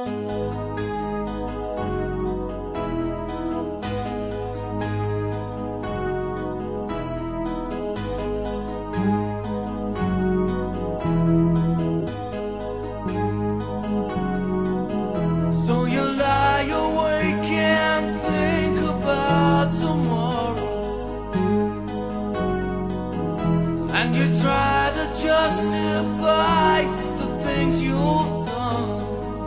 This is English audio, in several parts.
So you lie awake and think about tomorrow, and you try to justify the things you've done,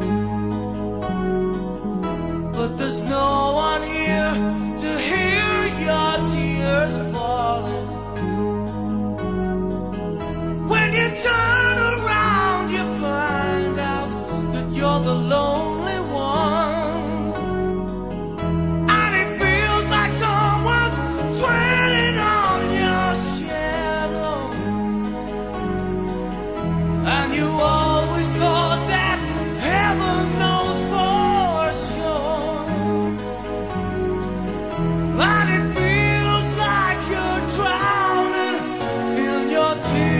but there's no one here to hear your tears falling. When you turn around, you find out that you're the lonely one, and it feels like someone's treading on your shadow. And you always thought that heaven knows for sure, and it feels like you're drowning in your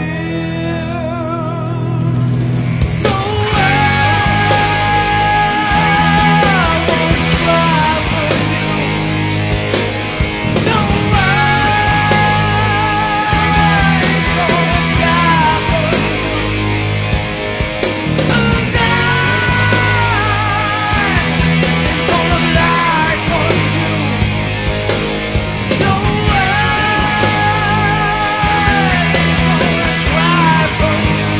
tears. So I won't cry for you. No, I ain't gonna die for you. And I ain't gonna lie for you. No, I ain't gonna cry for you.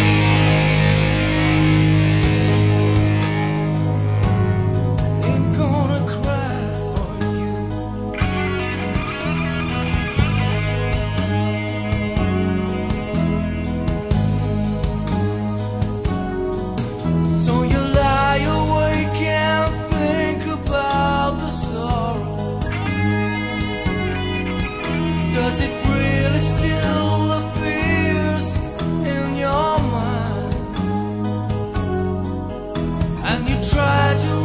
Ain't gonna cry for you. So you lie awake and think about the sorrow. Does it really still appears in your mind? And you try to